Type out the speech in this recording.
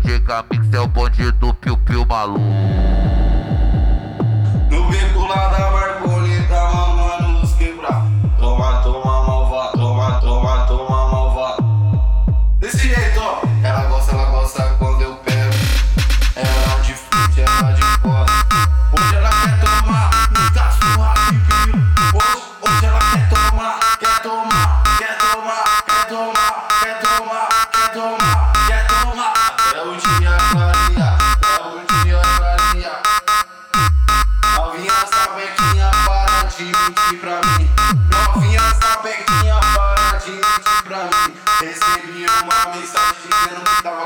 DJ Camix é o bonde do piu-piu maluco. No beco lá da Marconi tá mamando os quebrar. Toma, toma, malvado. Toma, toma, toma, malvado. Desse jeito, ó. Ela gosta quando eu pego. Ela de frente, ela de costa. Hoje ela quer tomar, me dá surra de pio. Hoje ela quer tomar, quer tomar, quer tomar, quer tomar, quer tomar, quer tomar, quer tomar. Até o dia clarear, até o dia clarear. Novinha sapequinha, para de mentir pra mim. Novinha sapequinha, para de mentir pra mim. Recebi uma mensagem dizendo que tá